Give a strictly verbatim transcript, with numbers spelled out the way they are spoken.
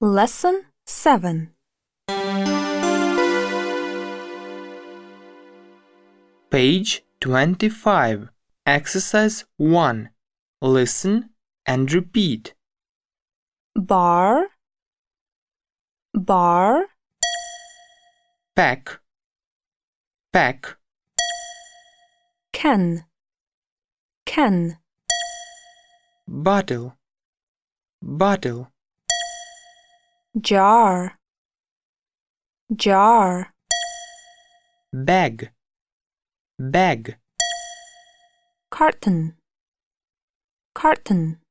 Lesson seven. Page twenty-five. Exercise one. Listen and repeat. Bar, bar, Pack, pack, can, can, bottle, bottle, jar, jar, bag, bag, carton, carton.